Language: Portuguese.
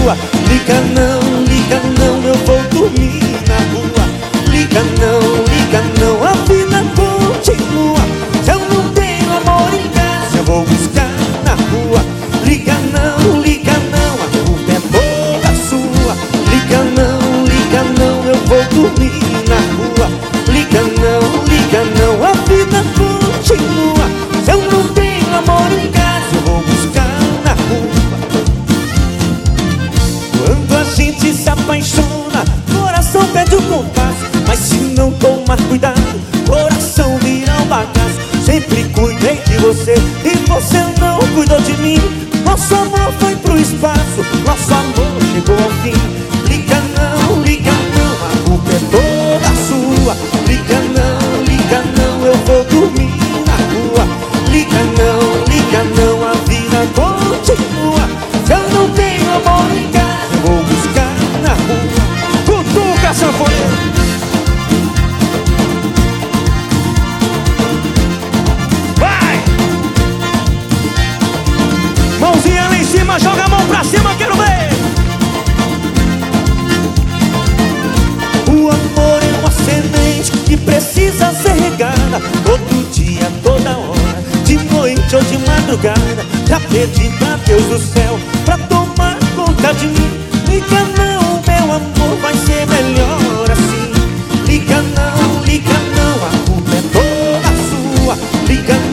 rua. Liga não, eu vou dormir na rua. Liga não, a vida continua. Se eu não tenho amor em casa, eu vou buscar na rua. Liga não, a culpa é toda sua. Liga não, eu vou dormir na rua. Liga não, a vida continua. Se eu não tenho amor em casa, eu vou buscar na rua. Quando a gente se apaixona, coração perde o compasso. Mas se não tomar cuidado, coração vira um bagaço. Sempre cuidei de você e você não cuidou de mim. Nosso amor foi pro espaço, nosso amor chegou ao fim. Liga não, a culpa é toda sua. Liga não, eu vou dormir na rua. Liga não, a vida continua. Se eu não tenho amor em casa, eu vou buscar na rua. Cutuca, sanfoneiro! Mãozinha lá em cima, joga a mão pra cima, quero ver! O amor é uma semente que precisa ser regada todo dia, toda hora, de noite ou de madrugada. Já pedi pra Deus do céu pra tomar conta de mim. Liga não, meu amor, vai ser melhor assim. Liga não, a culpa é toda sua. Liga